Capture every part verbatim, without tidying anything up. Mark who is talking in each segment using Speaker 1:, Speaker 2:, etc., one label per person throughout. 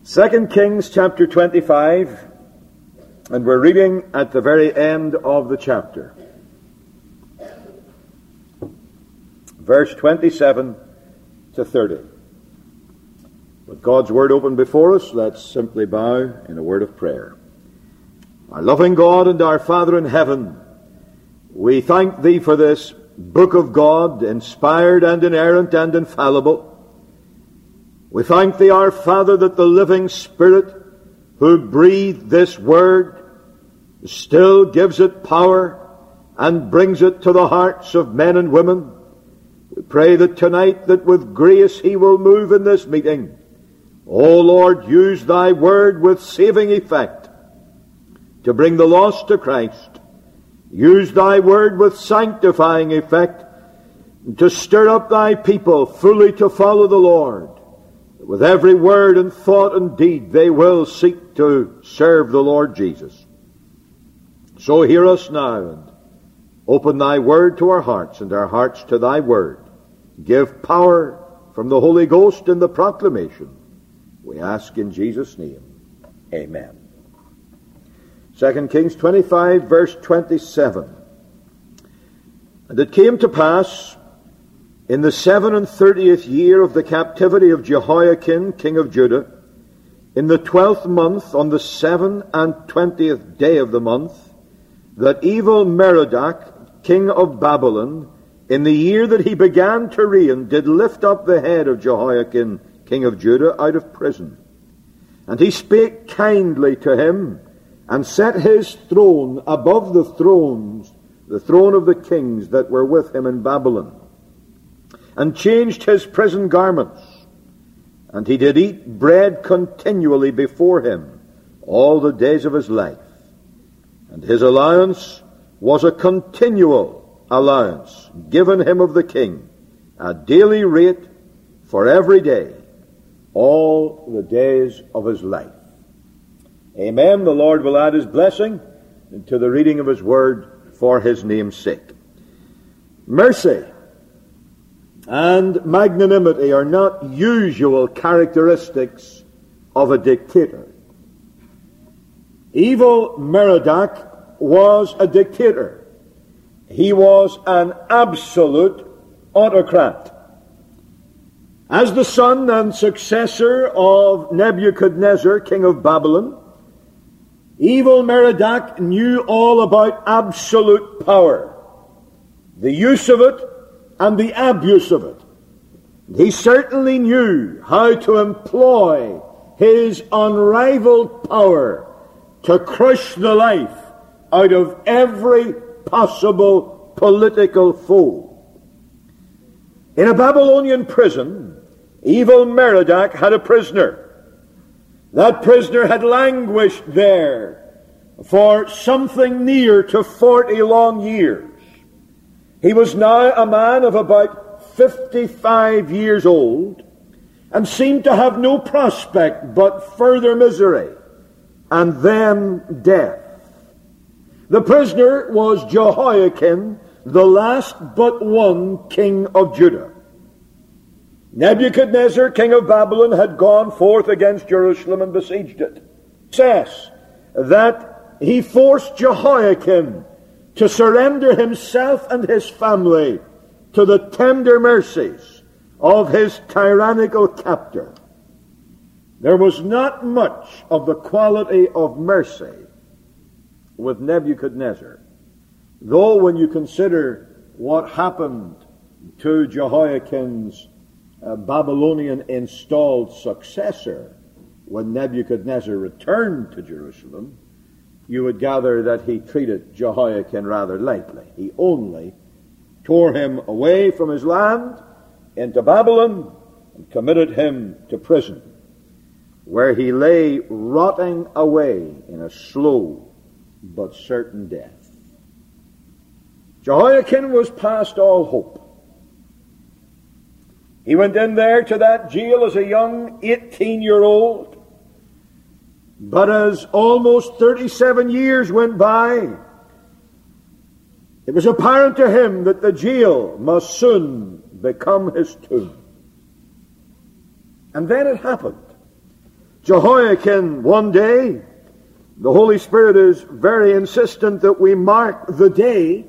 Speaker 1: Second Kings chapter twenty-five, and we're reading at the very end of the chapter. Verse twenty-seven to thirty. With God's word open before us, let's simply bow in a word of prayer. Our loving God and our Father in heaven, we thank Thee for this book of God, inspired and inerrant and infallible. We thank Thee, our Father, that the living Spirit who breathed this word still gives it power and brings it to the hearts of men and women. We pray that tonight, that with grace He will move in this meeting. O Lord, use Thy word with saving effect to bring the lost to Christ. Use Thy word with sanctifying effect to stir up Thy people fully to follow the Lord. With every word and thought and deed they will seek to serve the Lord Jesus. So hear us now and open Thy word to our hearts and our hearts to Thy word. Give power from the Holy Ghost in the proclamation. We ask in Jesus' name. Amen. Second Kings twenty-five, verse twenty-seven. And it came to pass in the seven and thirtieth year of the captivity of Jehoiakim, king of Judah, in the twelfth month, on the seven and twentieth day of the month, that evil Merodach, king of Babylon, in the year that he began to reign, did lift up the head of Jehoiakim, king of Judah, out of prison. And he spake kindly to him, and set his throne above the thrones, the throne of the kings that were with him in Babylon, and changed his prison garments. And he did eat bread continually before him all the days of his life. And his allowance was a continual allowance given him of the king, a daily rate for every day, all the days of his life. Amen. The Lord will add His blessing to the reading of His word for His name's sake. Mercy and magnanimity are not usual characteristics of a dictator. Evil Merodach was a dictator. He was an absolute autocrat. As the son and successor of Nebuchadnezzar, king of Babylon, evil Merodach knew all about absolute power, the use of it and the abuse of it. He certainly knew how to employ his unrivaled power to crush the life out of every possible political foe. In a Babylonian prison, evil Merodach had a prisoner. That prisoner had languished there for something near to forty long years. He was now a man of about fifty-five years old and seemed to have no prospect but further misery and then death. The prisoner was Jehoiakim, the last but one king of Judah. Nebuchadnezzar, king of Babylon, had gone forth against Jerusalem and besieged it. It says that he forced Jehoiakim to surrender himself and his family to the tender mercies of his tyrannical captor. There was not much of the quality of mercy with Nebuchadnezzar, though when you consider what happened to Jehoiakim's uh, Babylonian installed successor when Nebuchadnezzar returned to Jerusalem, you would gather that he treated Jehoiakim rather lightly. He only tore him away from his land into Babylon and committed him to prison, where he lay rotting away in a slow but certain death. Jehoiakim was past all hope. He went in there to that jail as a young eighteen-year-old. But as almost thirty-seven years went by, it was apparent to him that the jail must soon become his tomb. And then it happened. Jehoiakim, one day, the Holy Spirit is very insistent that we mark the day.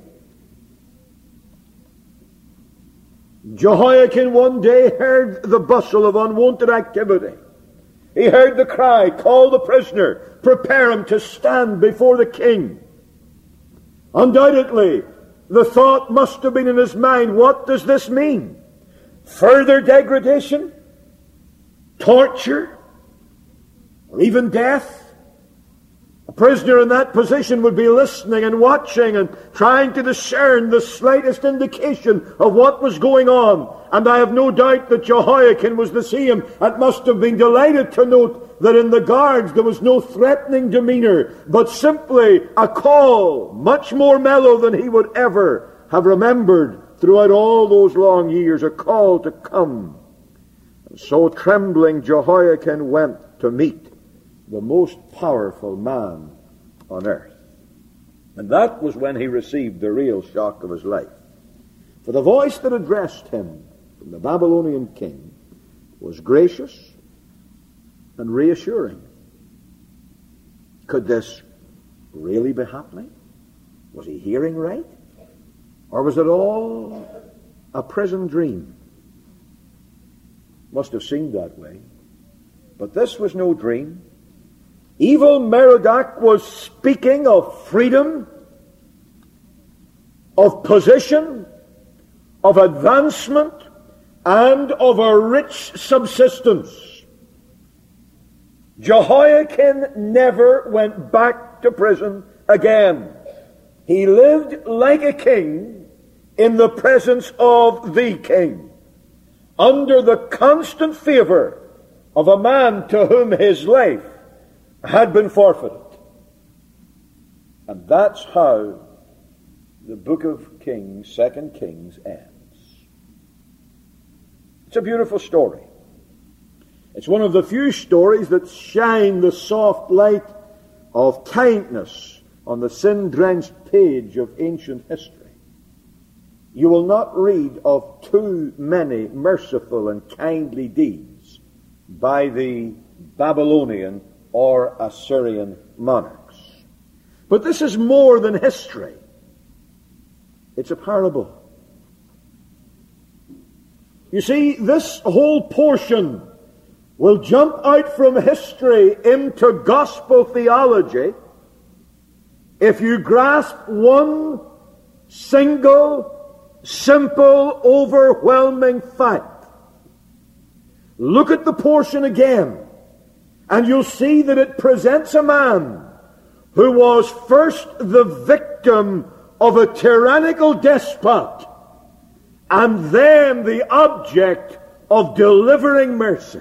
Speaker 1: Jehoiakim one day heard the bustle of unwonted activity. He heard the cry, call the prisoner, prepare him to stand before the king. Undoubtedly, the thought must have been in his mind, what does this mean? Further degradation? Torture? Or even death? A prisoner in that position would be listening and watching and trying to discern the slightest indication of what was going on. And I have no doubt that Jehoiakim was the same and must have been delighted to note that in the guards there was no threatening demeanor, but simply a call, much more mellow than he would ever have remembered throughout all those long years, a call to come. And so trembling Jehoiakim went to meet the most powerful man on earth. And that was when he received the real shock of his life. For the voice that addressed him from the Babylonian king was gracious and reassuring. Could this really be happening? Was he hearing right? Or was it all a prison dream? Must have seemed that way. But this was no dream. Evil Merodach was speaking of freedom, of position, of advancement, and of a rich subsistence. Jehoiakim never went back to prison again. He lived like a king in the presence of the king, under the constant favor of a man to whom his life had been forfeited. And that's how the book of Kings, Second Kings, ends. It's a beautiful story. It's one of the few stories that shine the soft light of kindness on the sin-drenched page of ancient history. You will not read of too many merciful and kindly deeds by the Babylonian or Assyrian monarchs. But this is more than history. It's a parable. You see, this whole portion will jump out from history into gospel theology if you grasp one single, simple, overwhelming fact. Look at the portion again, and you'll see that it presents a man who was first the victim of a tyrannical despot and then the object of delivering mercy.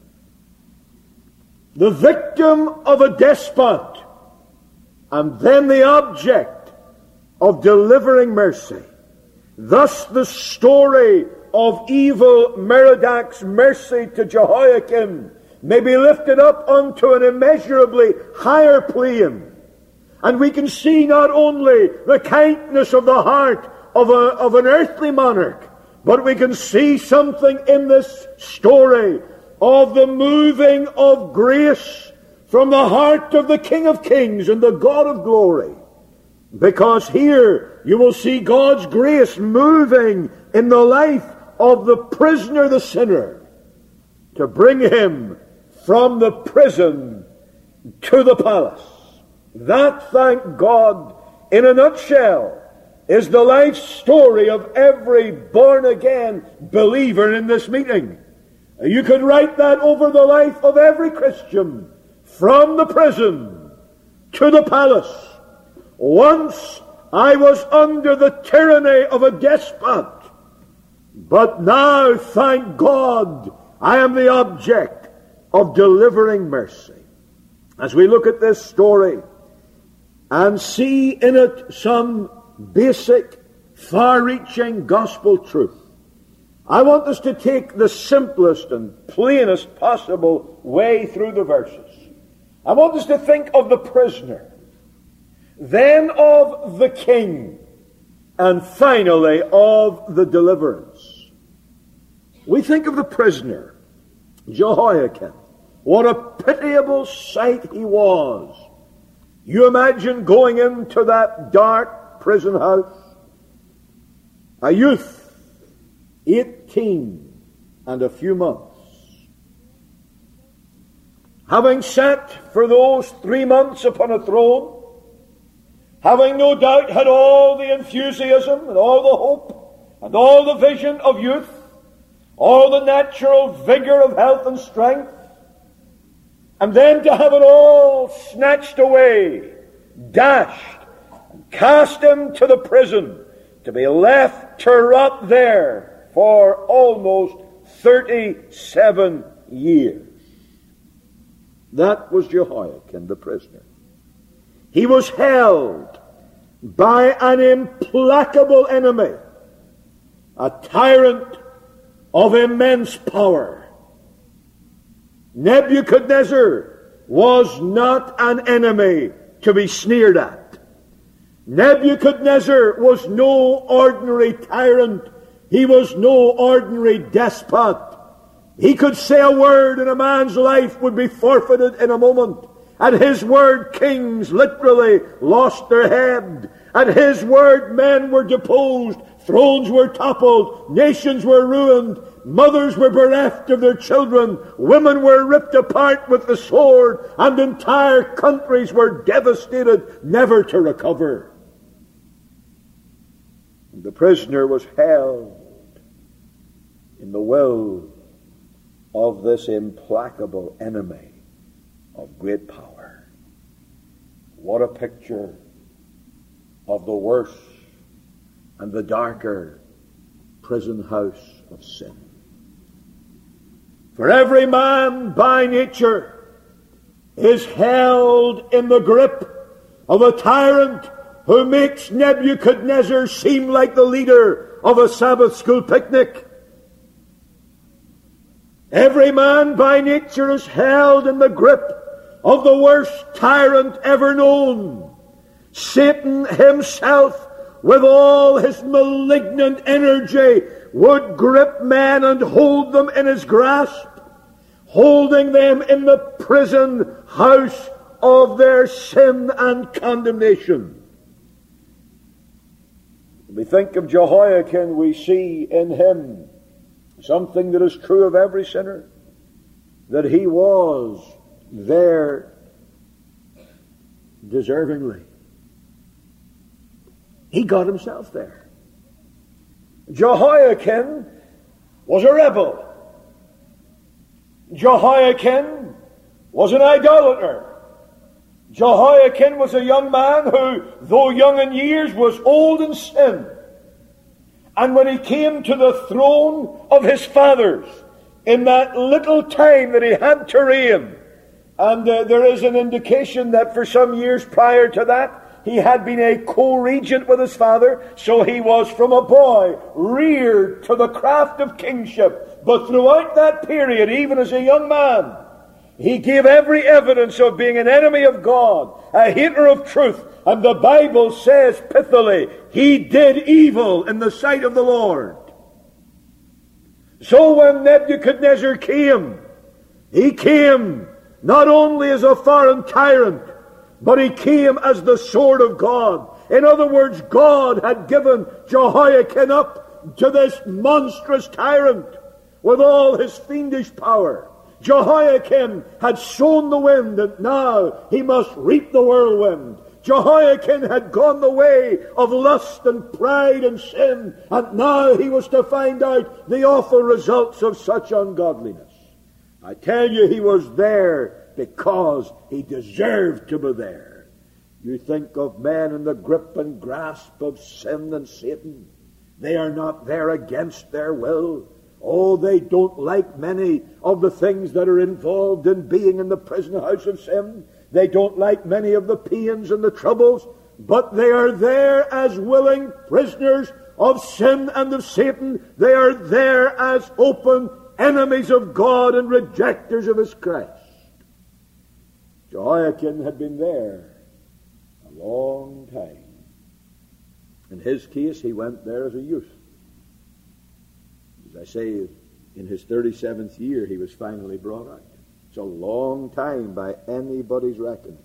Speaker 1: The victim of a despot and then the object of delivering mercy. Thus the story of evil Merodach's mercy to Jehoiakim may be lifted up unto an immeasurably higher plane. And we can see not only the kindness of the heart of, a, of an earthly monarch, but we can see something in this story of the moving of grace from the heart of the King of Kings and the God of glory. Because here you will see God's grace moving in the life of the prisoner, the sinner, to bring him from the prison to the palace. That, thank God, in a nutshell, is the life story of every born-again believer in this meeting. You could write that over the life of every Christian, from the prison to the palace. Once I was under the tyranny of a despot, but now, thank God, I am the object of delivering mercy. As we look at this story and see in it some basic, far-reaching gospel truth, I want us to take the simplest and plainest possible way through the verses. I want us to think of the prisoner, then of the king, and finally of the deliverance. We think of the prisoner, Jehoiakim, What a pitiable sight he was. You imagine going into that dark prison house, a youth, eighteen and a few months, having sat for those three months upon a throne, having no doubt had all the enthusiasm and all the hope and all the vision of youth, all the natural vigor of health and strength, and then to have it all snatched away, dashed, and cast into the prison, to be left to rot there for almost thirty-seven years. That was Jehoiakim the prisoner. He was held by an implacable enemy, a tyrant of immense power. Nebuchadnezzar was not an enemy to be sneered at. Nebuchadnezzar was no ordinary tyrant. He was no ordinary despot. He could say a word and a man's life would be forfeited in a moment. At his word, kings literally lost their head. At his word, men were deposed, thrones were toppled, nations were ruined, mothers were bereft of their children, women were ripped apart with the sword, and entire countries were devastated, never to recover. And the prisoner was held in the will of this implacable enemy of great power. What a picture of the worse and the darker prison house of sin. For every man by nature is held in the grip of a tyrant who makes Nebuchadnezzar seem like the leader of a Sabbath school picnic. Every man by nature is held in the grip of the worst tyrant ever known. Satan himself, with all his malignant energy, would grip men and hold them in his grasp, holding them in the prison house of their sin and condemnation. When we think of Jehoiakim, we see in him something that is true of every sinner, that he was there deservingly. He got himself there. Jehoiakim was a rebel. Jehoiakim was an idolater. Jehoiakim was a young man who, though young in years, was old in sin. And when he came to the throne of his fathers, in that little time that he had to reign, and uh, there is an indication that for some years prior to that, he had been a co-regent with his father, so he was from a boy reared to the craft of kingship. But throughout that period, even as a young man, he gave every evidence of being an enemy of God, a hater of truth, and the Bible says pithily, he did evil in the sight of the Lord. So when Nebuchadnezzar came, he came not only as a foreign tyrant, but he came as the sword of God. In other words, God had given Jehoiakim up to this monstrous tyrant with all his fiendish power. Jehoiakim had sown the wind, and now he must reap the whirlwind. Jehoiakim had gone the way of lust and pride and sin, and now he was to find out the awful results of such ungodliness. I tell you, he was there because he deserved to be there. You think of men in the grip and grasp of sin and Satan. They are not there against their will. Oh, they don't like many of the things that are involved in being in the prison house of sin. They don't like many of the pains and the troubles, but they are there as willing prisoners of sin and of Satan. They are there as open enemies of God and rejectors of his Christ. Jehoiakim had been there a long time. In his case, he went there as a youth. As I say, in his thirty-seventh year, he was finally brought out. It's a long time by anybody's reckoning.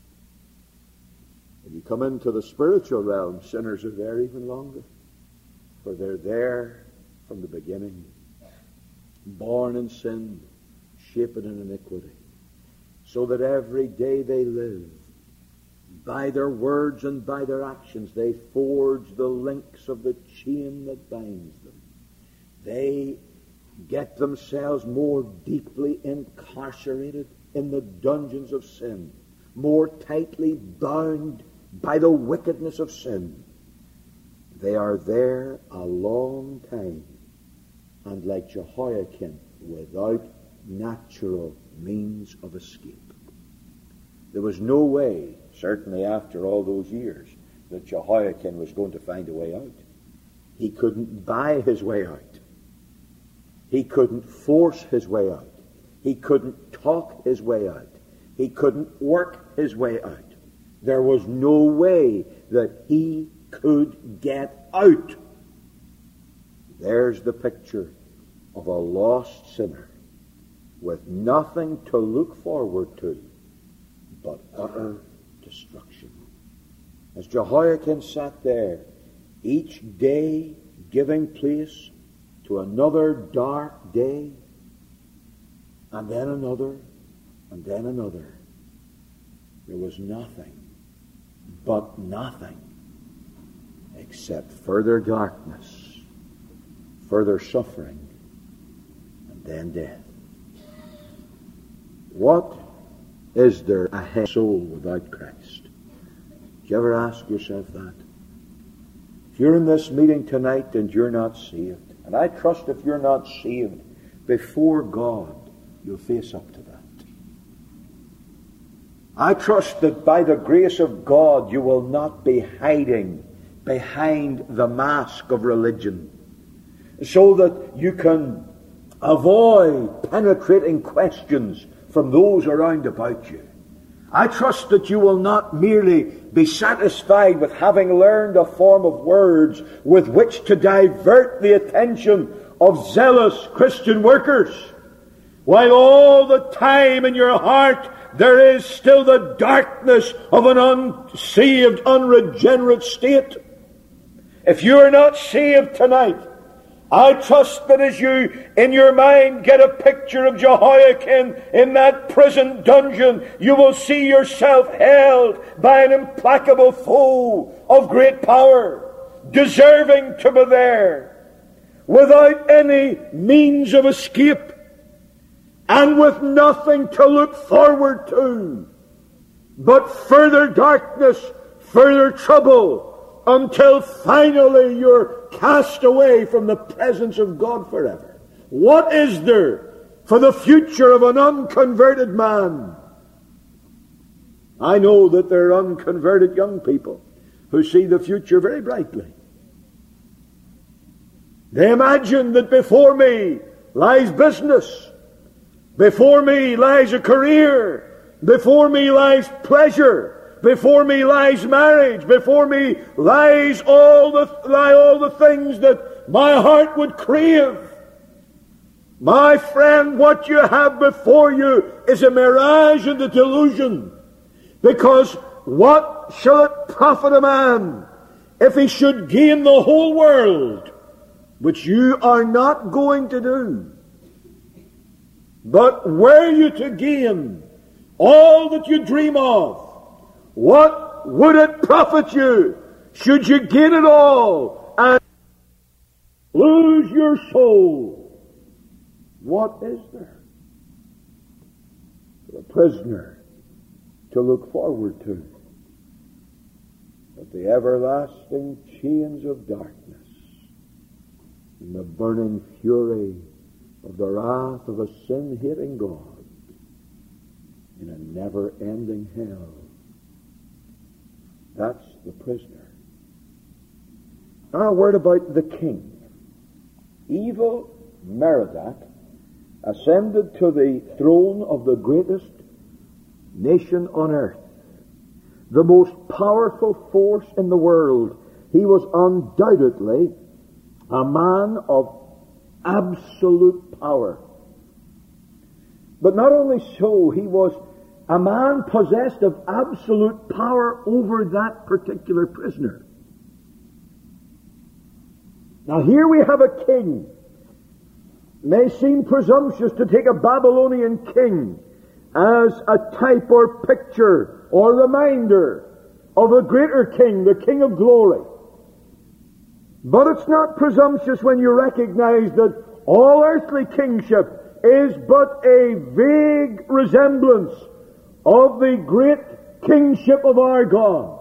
Speaker 1: When you come into the spiritual realm, sinners are there even longer. For they're there from the beginning, born in sin, shapen in iniquity, so that every day they live, by their words and by their actions, they forge the links of the chain that binds them. They get themselves more deeply incarcerated in the dungeons of sin, more tightly bound by the wickedness of sin. They are there a long time, and like Jehoiakim, without natural means of escape. There was no way, certainly after all those years, that Jehoiakim was going to find a way out. He couldn't buy his way out. He couldn't force his way out. He couldn't talk his way out. He couldn't work his way out. There was no way that he could get out. There's the picture of a lost sinner with nothing to look forward to but utter destruction. As Jehoiakim sat there, each day giving place to another dark day, and then another, and then another, there was nothing but nothing except further darkness, further suffering, and then death. What is there a soul without Christ? Do you ever ask yourself that? If you're in this meeting tonight and you're not saved, and I trust if you're not saved, before God, you'll face up to that. I trust that by the grace of God, you will not be hiding behind the mask of religion, so that you can avoid penetrating questions from those around about you. I trust that you will not merely be satisfied with having learned a form of words with which to divert the attention of zealous Christian workers, while all the time in your heart there is still the darkness of an unsaved, unregenerate state. If you are not saved tonight, I trust that as you, in your mind, get a picture of Jehoiakim in that prison dungeon, you will see yourself held by an implacable foe of great power, deserving to be there, without any means of escape, and with nothing to look forward to but further darkness, further trouble, until finally you're cast away from the presence of God forever. What is there for the future of an unconverted man? I know that there are unconverted young people who see the future very brightly. They imagine that before me lies business, before me lies a career, before me lies pleasure, before me lies marriage, before me lies all the lie all the things that my heart would crave. My friend, what you have before you is a mirage and a delusion. Because what shall it profit a man if he should gain the whole world, which you are not going to do? But were you to gain all that you dream of, what would it profit you should you gain it all and lose your soul? What is there for a prisoner to look forward to but the everlasting chains of darkness and the burning fury of the wrath of a sin-hating God in a never-ending hell? That's the prisoner. Now a word about the king. Evil Merodach ascended to the throne of the greatest nation on earth, the most powerful force in the world. He was undoubtedly a man of absolute power. But not only so, he was a man possessed of absolute power over that particular prisoner. Now here we have a king. May seem presumptuous to take a Babylonian king as a type or picture or reminder of a greater king, the King of Glory. But it's not presumptuous when you recognize that all earthly kingship is but a vague resemblance of the great kingship of our God.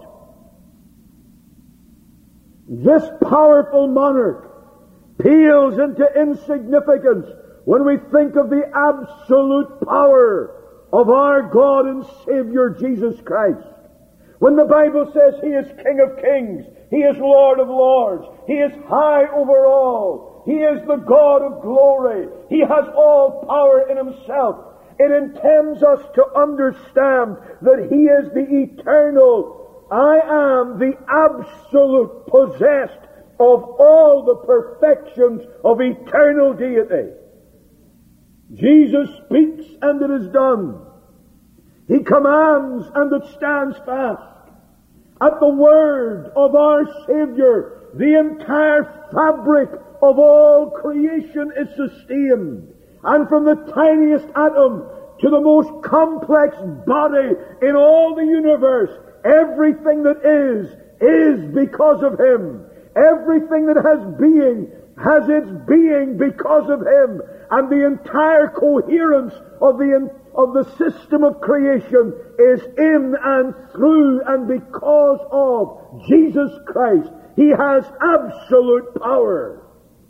Speaker 1: This powerful monarch pales into insignificance when we think of the absolute power of our God and Savior Jesus Christ. When the Bible says He is King of Kings, He is Lord of Lords, He is high over all, He is the God of glory, He has all power in Himself, it intends us to understand that He is the eternal, I am the absolute possessed of all the perfections of eternal deity. Jesus speaks and it is done. He commands and it stands fast. At the word of our Savior, the entire fabric of all creation is sustained. And from the tiniest atom to the most complex body in all the universe, everything that is, is because of Him. Everything that has being has its being because of Him. And the entire coherence of the, of the system of creation is in and through and because of Jesus Christ. He has absolute power.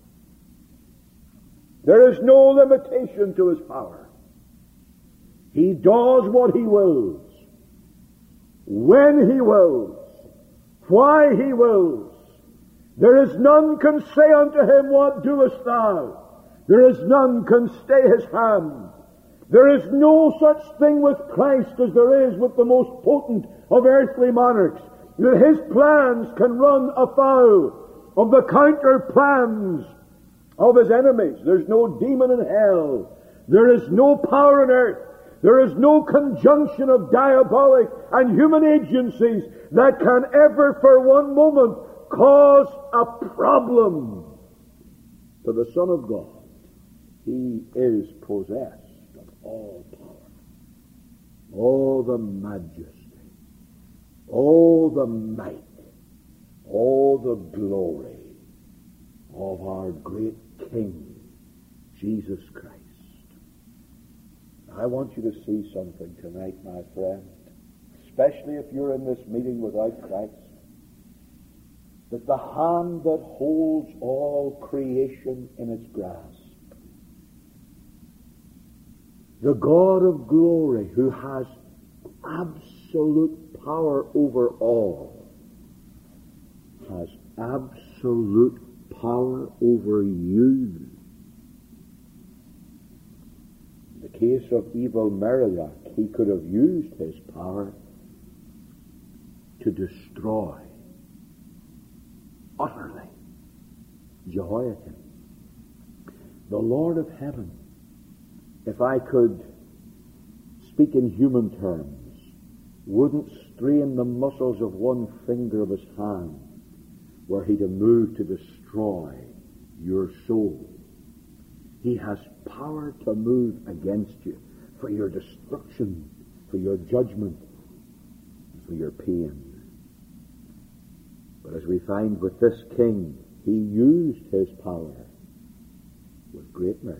Speaker 1: There is no limitation to His power. He does what He wills, when He wills, why He wills. There is none can say unto Him, what doest thou? There is none can stay His hand. There is no such thing with Christ as there is with the most potent of earthly monarchs, that His plans can run afoul of the counter plans of His enemies. There's no demon in hell. There is no power on earth. There is no conjunction of diabolic and human agencies that can ever for one moment cause a problem to the Son of God. He is possessed of all power, all the majesty, all the might, all the glory of our great King, Jesus Christ. I want you to see something tonight, my friend, especially if you're in this meeting without Christ, that the hand that holds all creation in its grasp, the God of glory who has absolute power over all, has absolute power over you. In the case of evil Merodach, he could have used his power to destroy utterly Jehoiakim, the Lord of heaven. If I could speak in human terms, wouldn't strain the muscles of one finger of his hand were he to move to destroy your soul. He has power to move against you for your destruction, for your judgment, for your pain. But as we find with this king, he used his power with great mercy.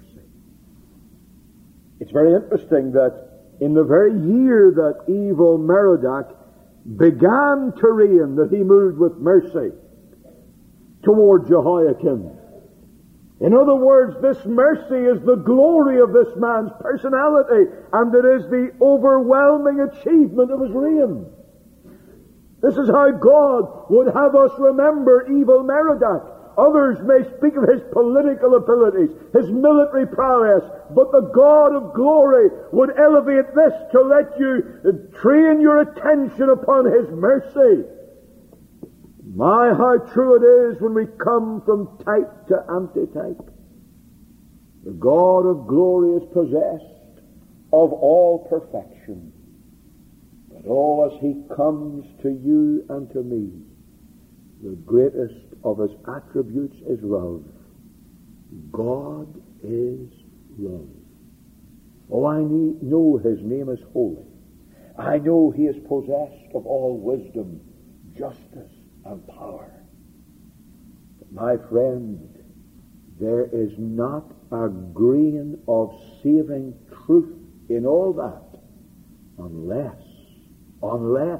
Speaker 1: It's very interesting that in the very year that evil Merodach began to reign, that he moved with mercy toward Jehoiakim. In other words, this mercy is the glory of this man's personality, and it is the overwhelming achievement of his reign. This is how God would have us remember evil Merodach. Others may speak of his political abilities, his military prowess, but the God of glory would elevate this to let you train your attention upon his mercy. My, how true it is when we come from type to antitype. The God of glory is possessed of all perfection. But oh, as he comes to you and to me, the greatest of his attributes is love. God is love. Oh, I need, know his name is holy. I know he is possessed of all wisdom, justice, and power. But my friend, there is not a grain of saving truth in all that unless, unless,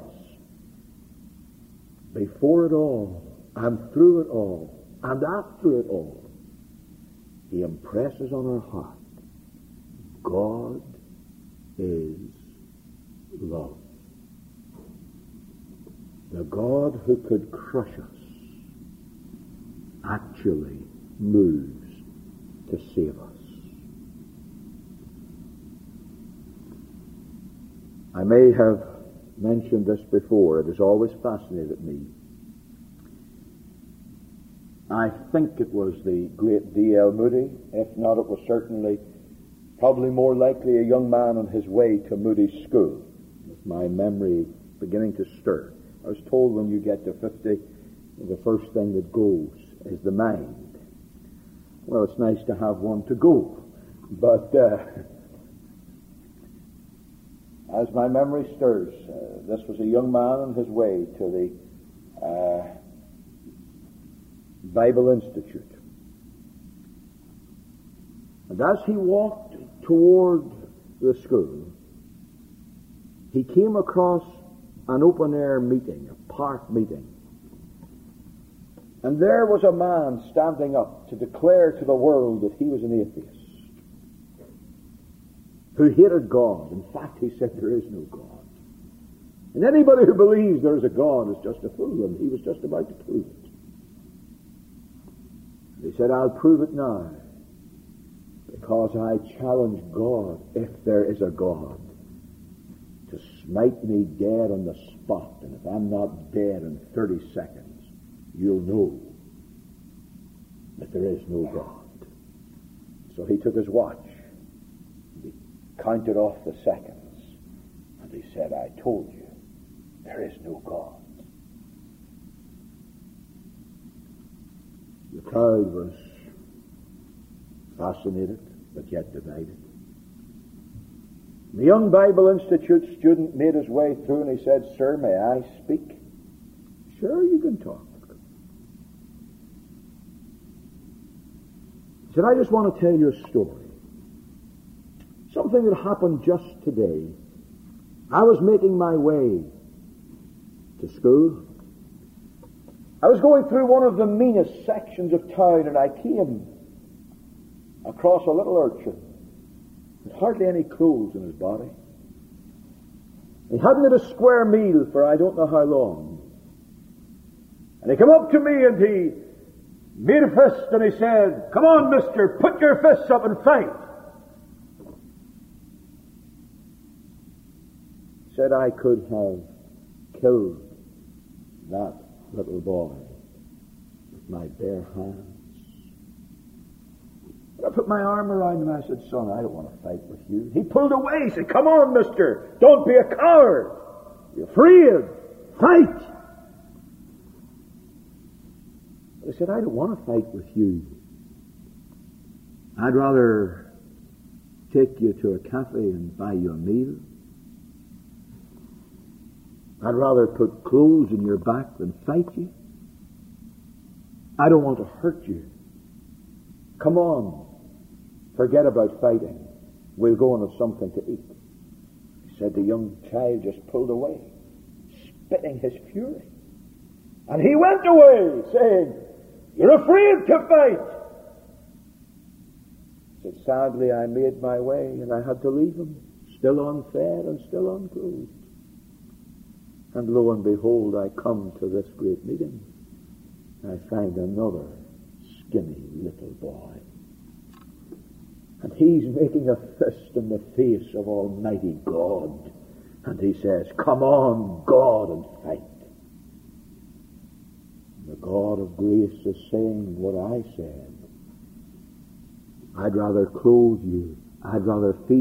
Speaker 1: before it all, and through it all, and after it all, he impresses on our heart, God is love. The God who could crush us actually moves to save us. I may have mentioned this before. It has always fascinated me. I think it was the great D L Moody. If not, it was certainly, probably more likely, a young man on his way to Moody's school, with my memory beginning to stir. I was told when you get to fifty, the first thing that goes is the mind. Well, it's nice to have one to go, but uh, as my memory stirs, uh, this was a young man on his way to the uh, Bible Institute. And as he walked toward the school, he came across an open-air meeting, a park meeting. And there was a man standing up to declare to the world that he was an atheist, who hated God. In fact, he said there is no God. And anybody who believes there is a God is just a fool, and he was just about to prove it. He said, I'll prove it now, because I challenge God, if there is a God, to smite me dead on the spot, and if I'm not dead in thirty seconds, you'll know that there is no God. So he took his watch, and he counted off the seconds, and he said, I told you, there is no God. The crowd was fascinated, but yet divided. The young Bible Institute student made his way through, and he said, Sir, may I speak? Sure, you can talk. He said, I just want to tell you a story. Something that happened just today. I was making my way to school. I was going through one of the meanest sections of town, and I came across a little urchin with hardly any clothes in his body. He hadn't had a square meal for I don't know how long. And he came up to me and he made a fist and he said, Come on, mister, put your fists up and fight. He said I could have killed that little boy with my bare hands. I put my arm around him and I said, Son, I don't want to fight with you. He pulled away. He said, Come on, mister. Don't be a coward. You're afraid. Fight. I said, I don't want to fight with you. I'd rather take you to a cafe and buy you a meal. I'd rather put clothes in your back than fight you. I don't want to hurt you. Come on. Forget about fighting. We'll go and have something to eat. He said the young child just pulled away, spitting his fury. And he went away, saying, You're afraid to fight. He said, Sadly, I made my way, and I had to leave him, still unfed and still unclothed. And lo and behold, I come to this great meeting. I find another skinny little boy. And he's making a fist in the face of Almighty God. And he says, Come on, God, and fight. And the God of grace is saying what I said. I'd rather clothe you. I'd rather feed you.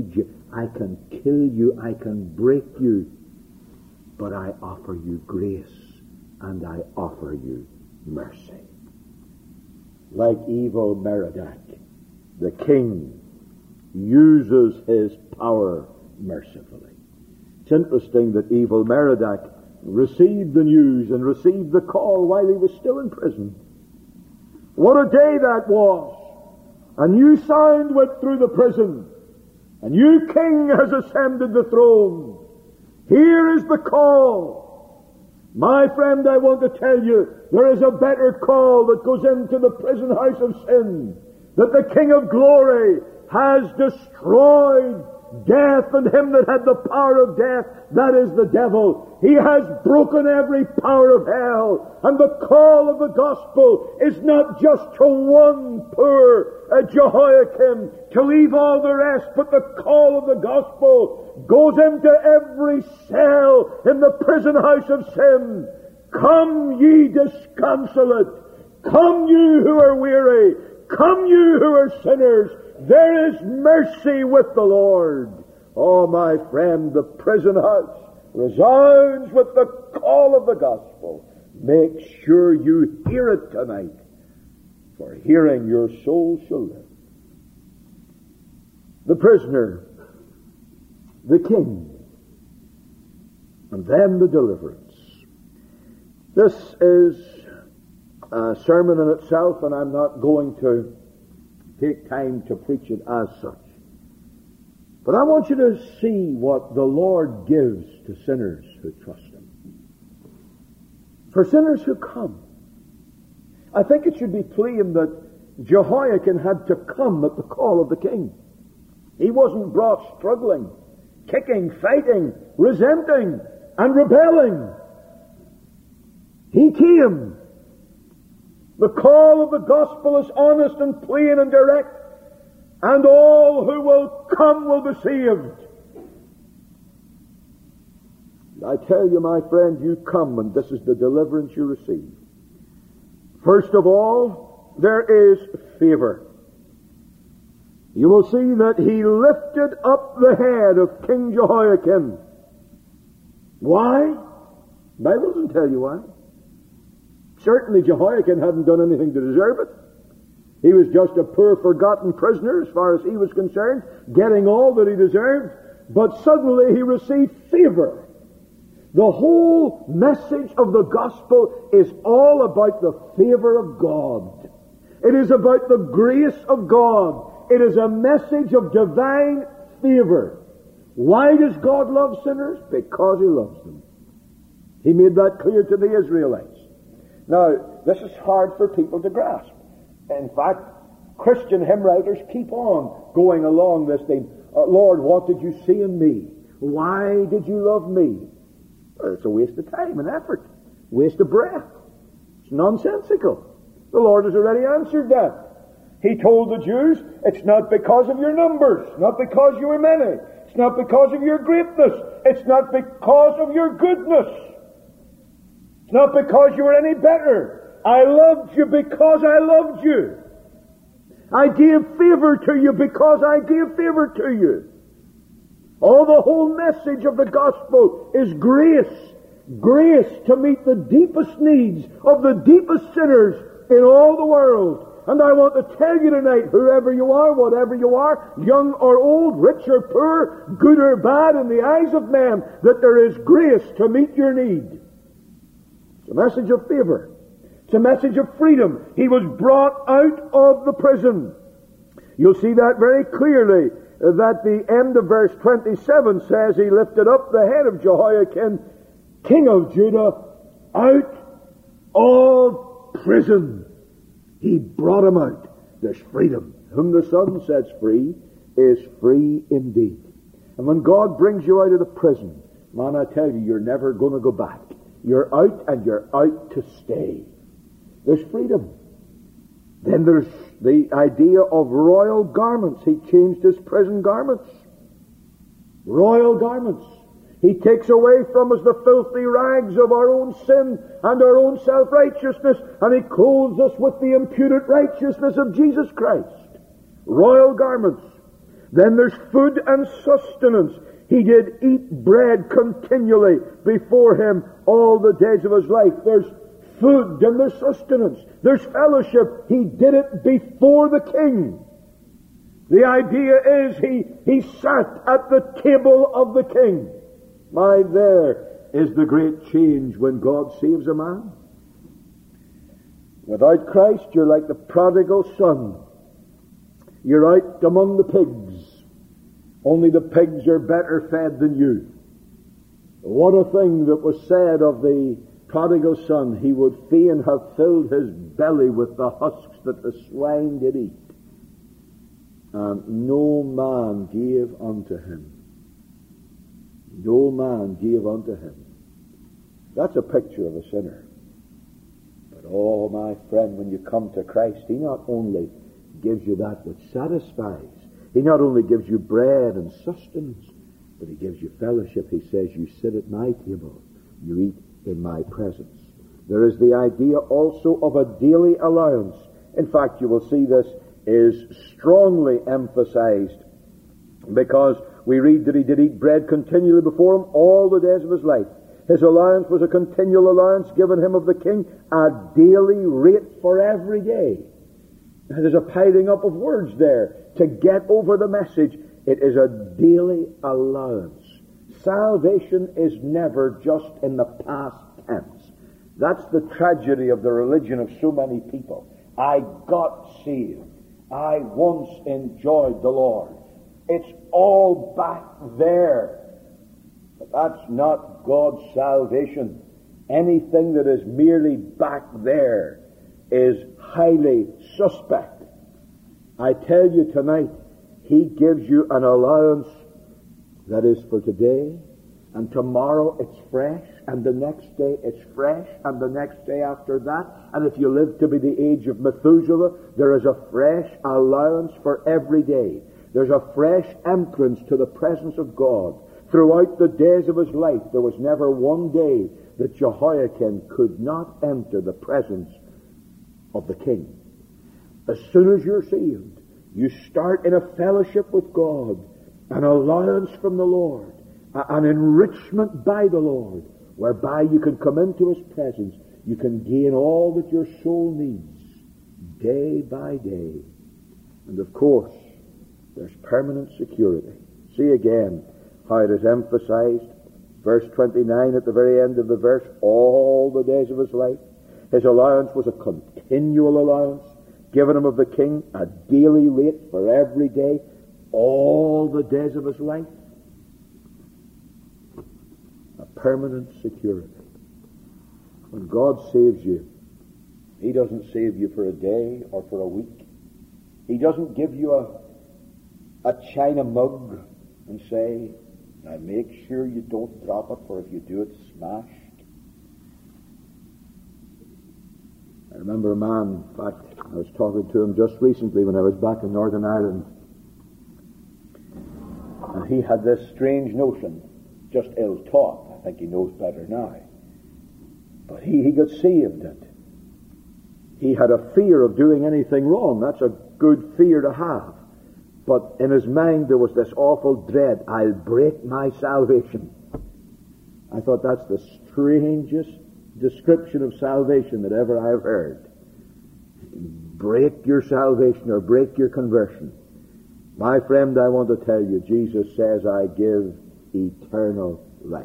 Speaker 1: I can kill you, I can break you, but I offer you grace and I offer you mercy. Like evil Merodach, the king uses his power mercifully. It's interesting that evil Merodach received the news and received the call while he was still in prison. What a day that was! A new sound went through the prison. A new king has ascended the throne. Here is the call. My friend, I want to tell you, there is a better call that goes into the prison house of sin. That the King of glory has destroyed death and him that had the power of death, that is the devil. He has broken every power of hell. And the call of the gospel is not just to one poor uh, Jehoiakim to leave all the rest, but the call of the gospel goes into every cell in the prison house of sin. Come ye disconsolate. Come you who are weary. Come you who are sinners. There is mercy with the Lord. Oh, my friend, the prison house resounds with the call of the gospel. Make sure you hear it tonight, for hearing your soul shall live. The prisoner, the king, and then the deliverance. This is a sermon in itself, and I'm not going to take time to preach it as such. But I want you to see what the Lord gives to sinners who trust Him. For sinners who come. I think it should be plain that Jehoiakim had to come at the call of the king. He wasn't brought struggling, kicking, fighting, resenting, and rebelling. He came. The call of the gospel is honest and plain and direct, and all who will come will be saved. I tell you, my friend, you come, and this is the deliverance you receive. First of all, there is favor. You will see that he lifted up the head of King Jehoiakim. Why? The Bible doesn't tell you why. Certainly Jehoiakim hadn't done anything to deserve it. He was just a poor, forgotten prisoner as far as he was concerned, getting all that he deserved. But suddenly he received favor. The whole message of the gospel is all about the favor of God. It is about the grace of God. It is a message of divine favor. Why does God love sinners? Because He loves them. He made that clear to the Israelites. Now, this is hard for people to grasp. In fact, Christian hymn writers keep on going along this theme. Uh, Lord, what did you see in me? Why did you love me? Well, it's a waste of time and effort. Waste of breath. It's nonsensical. The Lord has already answered that. He told the Jews, it's not because of your numbers, not because you were many. It's not because of your greatness. It's not because of your goodness. It's not because you were any better. I loved you because I loved you. I gave favor to you because I gave favor to you. All the whole message of the gospel is grace. Grace to meet the deepest needs of the deepest sinners in all the world. And I want to tell you tonight, whoever you are, whatever you are, young or old, rich or poor, good or bad in the eyes of men, that there is grace to meet your need. It's a message of favor. It's a message of freedom. He was brought out of the prison. You'll see that very clearly, that the end of verse twenty-seven says he lifted up the head of Jehoiakim, king of Judah, out of prison. He brought him out. There's freedom. Whom the Son sets free is free indeed. And when God brings you out of the prison, man, I tell you, you're never going to go back. You're out, and you're out to stay. There's freedom. Then there's the idea of royal garments. He changed his prison garments. Royal garments. He takes away from us the filthy rags of our own sin and our own self-righteousness, and He clothes us with the imputed righteousness of Jesus Christ. Royal garments. Then there's food and sustenance. He did eat bread continually before him all the days of his life. There's food and there's sustenance. There's fellowship. He did it before the king. The idea is he, he sat at the table of the king. My, there is the great change when God saves a man. Without Christ, you're like the prodigal son. You're out among the pigs. Only the pigs are better fed than you. What a thing that was said of the prodigal son. He would fain have filled his belly with the husks that the swine did eat. And no man gave unto him. No man gave unto him. That's a picture of a sinner. But oh, my friend, when you come to Christ, He not only gives you that which satisfies, He not only gives you bread and sustenance, but He gives you fellowship. He says, you sit at my table, you eat in my presence. There is the idea also of a daily allowance. In fact, you will see this is strongly emphasized, because we read that he did eat bread continually before him all the days of his life. His allowance was a continual allowance given him of the king, a daily rate for every day. Now, there's a piling up of words there to get over the message. It is a daily allowance. Salvation is never just in the past tense. That's the tragedy of the religion of so many people. I got saved. I once enjoyed the Lord. It's all back there. But that's not God's salvation. Anything that is merely back there is highly suspect. I tell you tonight, He gives you an allowance that is for today, and tomorrow it's fresh, and the next day it's fresh, and the next day after that. And if you live to be the age of Methuselah, there is a fresh allowance for every day. There's a fresh entrance to the presence of God. Throughout the days of his life, there was never one day that Jehoiakim could not enter the presence of the king. As soon as you're saved, you start in a fellowship with God, an allowance from the Lord, an enrichment by the Lord, whereby you can come into his presence. You can gain all that your soul needs, day by day. And of course, there's permanent security. See again how it is emphasized. Verse twenty-nine at the very end of the verse, all the days of his life. His allowance was a continual allowance, given him of the king, a daily rate for every day, all the days of his life. A permanent security. When God saves you, He doesn't save you for a day or for a week. He doesn't give you a a china mug and say, now make sure you don't drop it, for if you do, it's smashed. I remember a man, in fact, I was talking to him just recently when I was back in Northern Ireland, and he had this strange notion, just ill-taught. I think he knows better now. But he, he got saved, and he had a fear of doing anything wrong. That's a good fear to have. But in his mind there was this awful dread, I'll break my salvation. I thought that's the strangest description of salvation that ever I've heard. Break your salvation or break your conversion. My friend, I want to tell you, Jesus says, I give eternal life.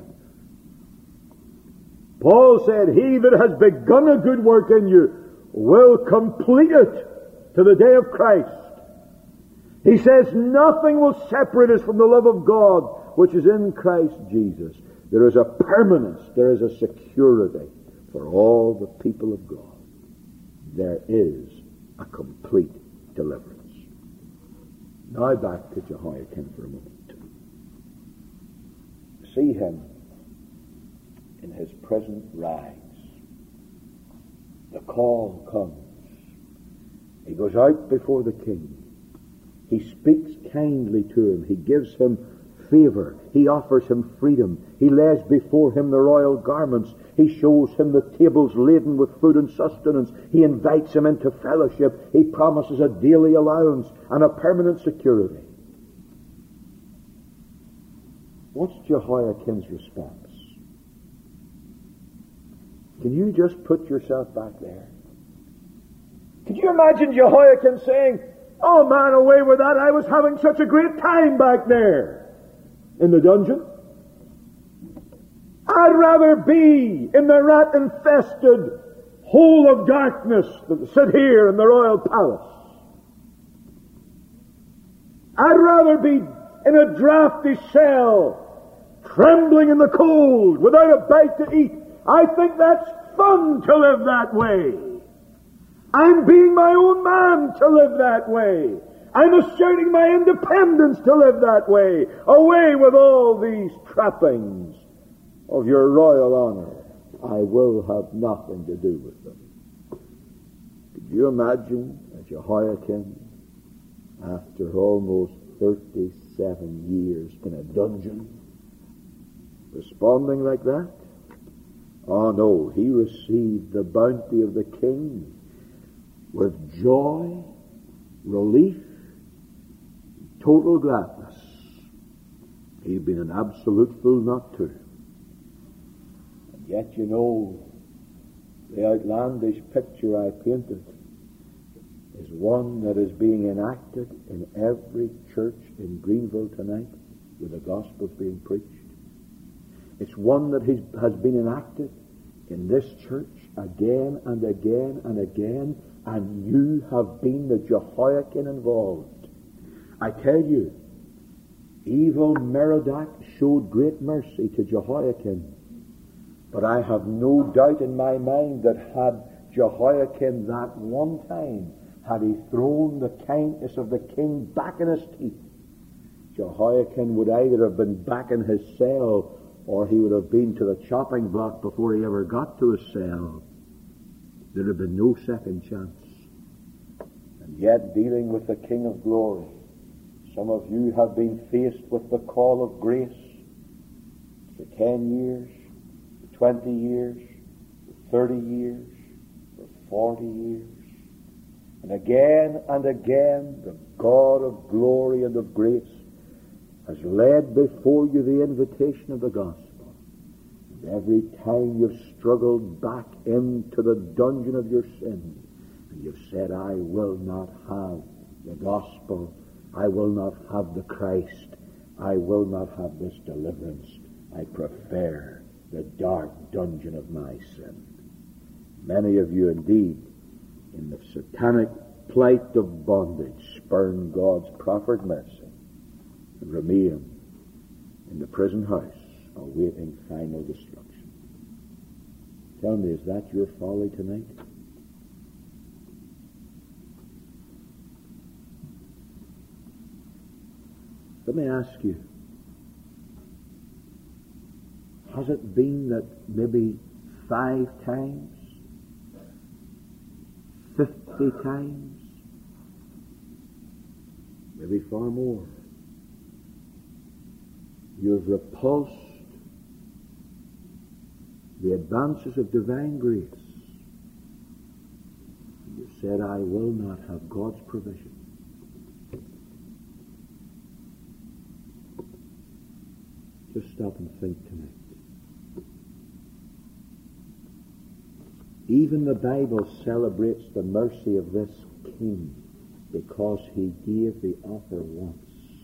Speaker 1: Paul said, he that has begun a good work in you will complete it to the day of Christ. He says, nothing will separate us from the love of God, which is in Christ Jesus. There is a permanence, there is a security for all the people of God. There is a complete deliverance. Now back to Jehoiakim for a moment. See him in his present rags. The call comes. He goes out before the king. He speaks kindly to him. He gives him favor. He offers him freedom. He lays before him the royal garments. He shows him the tables laden with food and sustenance. He invites him into fellowship. He promises a daily allowance and a permanent security. What's Jehoiakim's response? Can you just put yourself back there? Could you imagine Jehoiakim saying, "Oh man, away with that, I was having such a great time back there in the dungeon. I'd rather be in the rat-infested hole of darkness than sit here in the royal palace. I'd rather be in a drafty cell, trembling in the cold, without a bite to eat. I think that's fun to live that way. I'm being my own man to live that way. I'm asserting my independence to live that way. Away with all these trappings of your royal honor. I will have nothing to do with them." Could you imagine a Jehoiakim, after almost thirty-seven years in a dungeon, responding like that? Oh no, he received the bounty of the king with joy, relief, total gladness. He'd been an absolute fool not to. And yet, you know, the outlandish picture I painted is one that is being enacted in every church in Greenville tonight where the gospel's being preached. It's one that has been enacted in this church again and again and again, and you have been the Jehoiakim involved. I tell you, evil Merodach showed great mercy to Jehoiakim, but I have no doubt in my mind that had Jehoiakim that one time, had he thrown the kindness of the king back in his teeth, Jehoiakim would either have been back in his cell or he would have been to the chopping block before he ever got to his cell. There would have been no second chance. And yet, dealing with the King of Glory, some of you have been faced with the call of grace for ten years, for twenty years, for thirty years, for forty years. And again and again, the God of glory and of grace has laid before you the invitation of the gospel. And every time you've struggled back into the dungeon of your sin, and you've said, "I will not have the gospel. I will not have the Christ. I will not have this deliverance. I prefer the dark dungeon of my sin." Many of you indeed, in the satanic plight of bondage, spurn God's proffered mercy and remain in the prison house awaiting final destruction. Tell me, is that your folly tonight? Let me ask you, has it been that maybe five times, fifty times, maybe far more, you have repulsed the advances of divine grace? You said, "I will not have God's provision." Just stop and think tonight. Even the Bible celebrates the mercy of this king because he gave the offer once.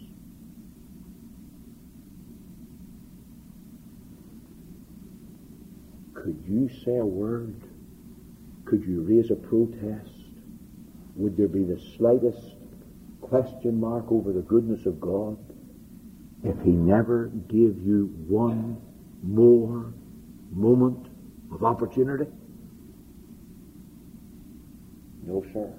Speaker 1: Could you say a word? Could you raise a protest? Would there be the slightest question mark over the goodness of God if he never gave you one more moment of opportunity? No, sir.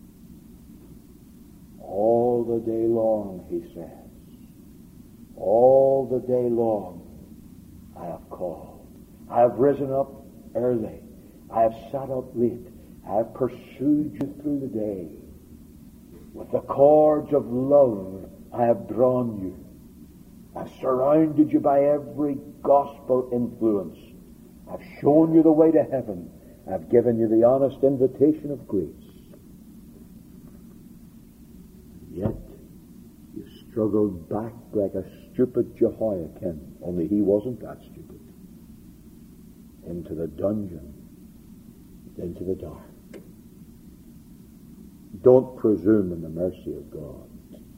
Speaker 1: All the day long, he says, all the day long I have called. I have risen up early. I have sat up late. I have pursued you through the day. With the cords of love I have drawn you. I've surrounded you by every gospel influence. I've shown you the way to heaven. I've given you the honest invitation of grace. Yet you struggled back like a stupid Jehoiakim, only he wasn't that stupid, into the dungeon, into the dark. Don't presume in the mercy of God.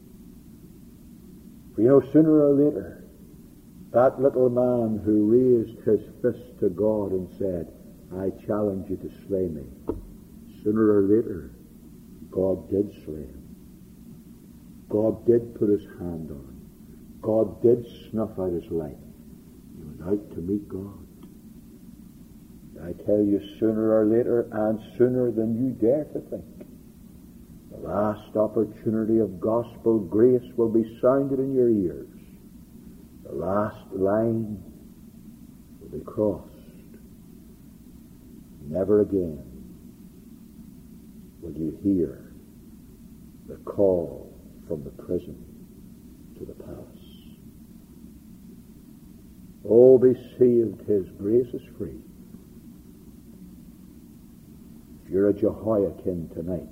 Speaker 1: For you know, sooner or later, that little man who raised his fist to God and said, I challenge you to slay me, sooner or later, God did slay him. God did put his hand on him. God did snuff out his life. He was out to meet God. I tell you, sooner or later, and sooner than you dare to think, the last opportunity of gospel grace will be sounded in your ears. The last line will be crossed. Never again will you hear the call from the prison to the palace. Oh, be saved, his grace is free. If you're a Jehoiakim tonight,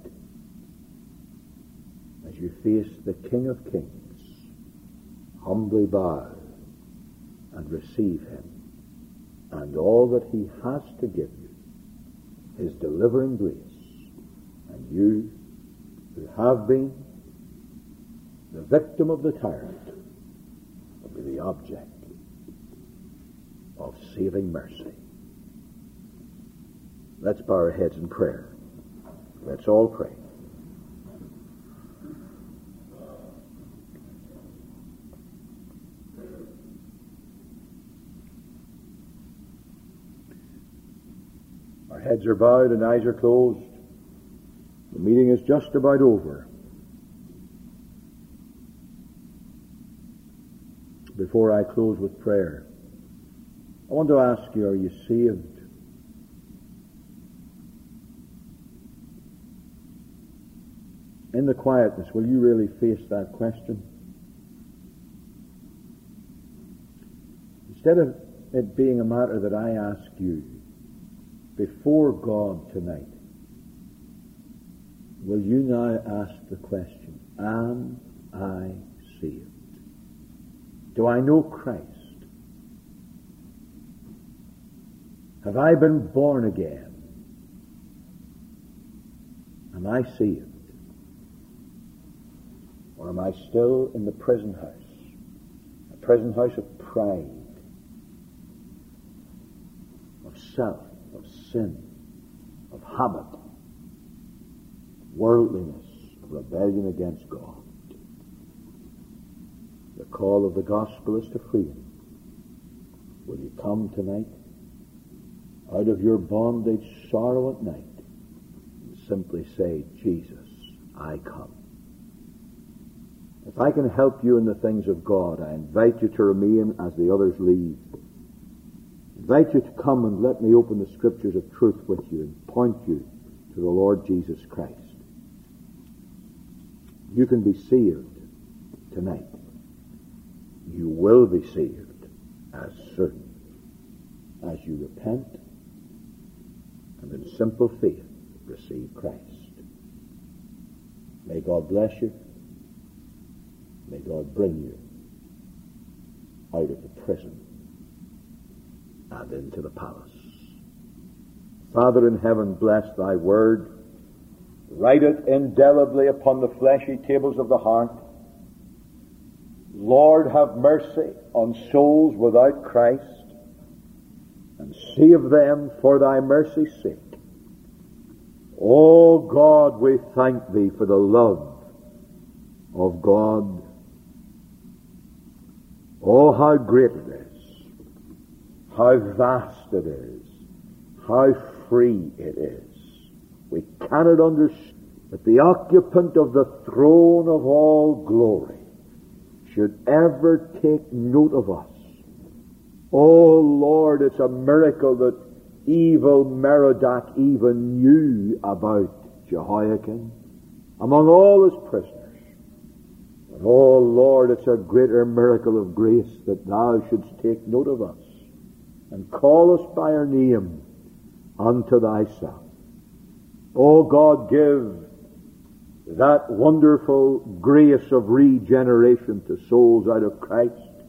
Speaker 1: as you face the King of Kings, humbly bow and receive him and all that he has to give you, his delivering grace, and you who have been the victim of the tyrant will be the object of saving mercy. Let's bow our heads in prayer. Let's all pray. Our heads are bowed and eyes are closed. The meeting is just about over. Before I close with prayer, I want to ask you, are you saved? In the quietness, will you really face that question? Instead of it being a matter that I ask you before God tonight, will you now ask the question, am I saved? Do I know Christ? Have I been born again? Am I saved? Or am I still in the prison house? A prison house of pride, of self, of sin, of habit, worldliness, of rebellion against God. The call of the gospel is to freedom. Will you come tonight out of your bondage, sorrow at night, and simply say, Jesus, I come. If I can help you in the things of God, I invite you to remain as the others leave. I invite you to come and let me open the scriptures of truth with you and point you to the Lord Jesus Christ. You can be saved tonight. You will be saved as certain as you repent and in simple faith receive Christ. May God bless you. May God bring you out of the prison and into the palace. Father in heaven, bless thy word. Write it indelibly upon the fleshy tables of the heart. Lord, have mercy on souls without Christ, and save them for thy mercy's sake. O God, we thank thee for the love of God. Oh, how great it is, how vast it is, how free it is. We cannot understand that the occupant of the throne of all glory should ever take note of us. Oh Lord, it's a miracle that evil Merodach even knew about Jehoiakim among all his prisoners. And oh Lord, it's a greater miracle of grace that thou shouldst take note of us and call us by our name unto thyself. Oh God, give that wonderful grace of regeneration to souls out of Christ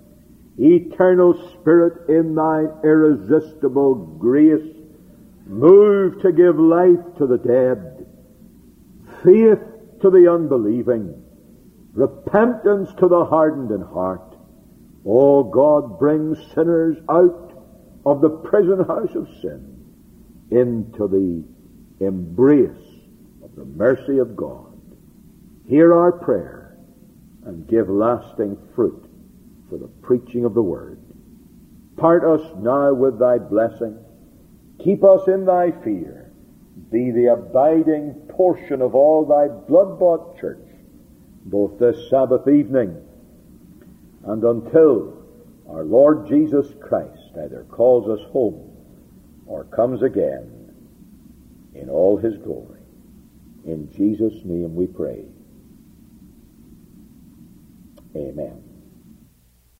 Speaker 1: Eternal Spirit, in thine irresistible grace, move to give life to the dead, faith to the unbelieving, repentance to the hardened in heart. O God, bring sinners out of the prison house of sin into the embrace of the mercy of God. Hear our prayer and give lasting fruit for the preaching of the word. Part us now with thy blessing. Keep us in thy fear. Be the abiding portion of all thy blood-bought church, both this Sabbath evening and until our Lord Jesus Christ either calls us home or comes again in all his glory. In Jesus' name we pray. Amen.